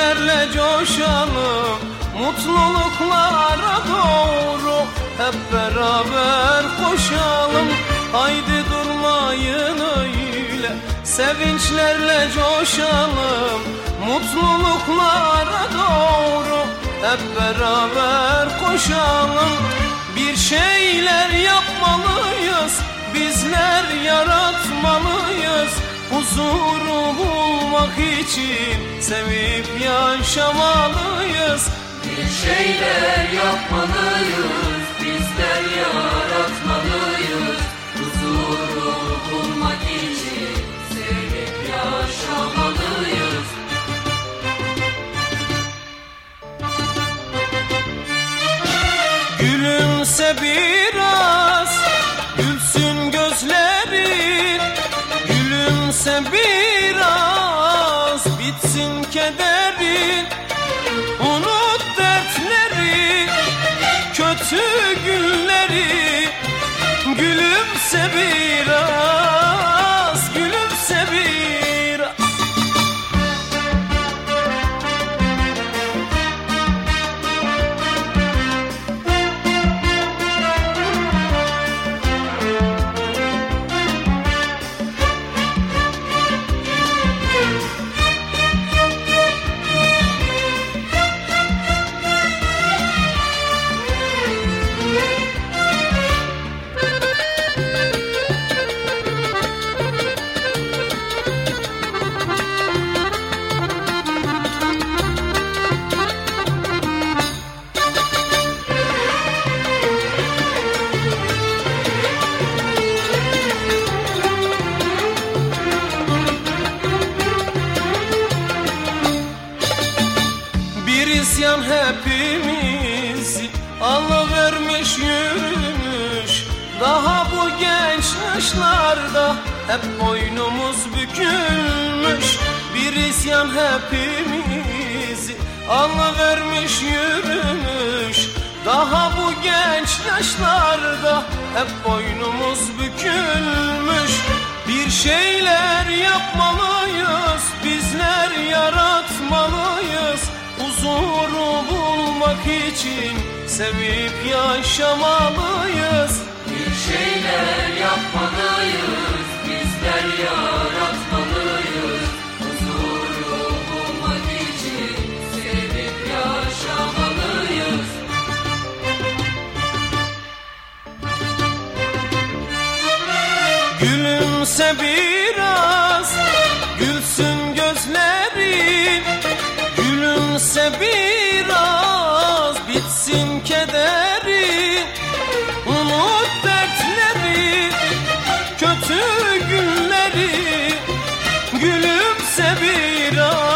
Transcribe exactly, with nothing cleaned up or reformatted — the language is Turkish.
sevinçlerle coşalım, mutluluklara doğru hep beraber koşalım. Haydi durmayın öyle, sevinçlerle coşalım, mutluluklara doğru hep beraber koşalım. Bir şeyler yapmalıyız, bizler yaratmalıyız. Huzuru bulmak için sevip yaşamalıyız. Bir şeyler yapmalıyız, bizler yaratmalıyız. Huzuru bulmak için sevip yaşamalıyız. Gülümse biraz, gülsün gözlerin. Gülümse biraz, bitsin kederin. Unut dertleri, kötü günleri. Gülümse biraz, gülümse biraz. İsyan hepimizi alıvermiş yürümüş. Daha bu genç yaşlarda hep boynumuz bükülmüş. Bir isyan hepimizi alıvermiş yürümüş. Daha bu genç yaşlarda hep boynumuz bükülmüş. Bir şeyler yapmalıyız, bizler yaratmalıyız. Huzuru bulmak için sevip yaşamalıyız. Bir şeyler yapmalıyız, bizler yaratmalıyız. Huzuru bulmak için sevip yaşamalıyız. Gülümse biraz, gülsün gözlerin. Gülümse biraz, bitsin kederin. Unut dertleri, kötü günleri. Gülümse biraz.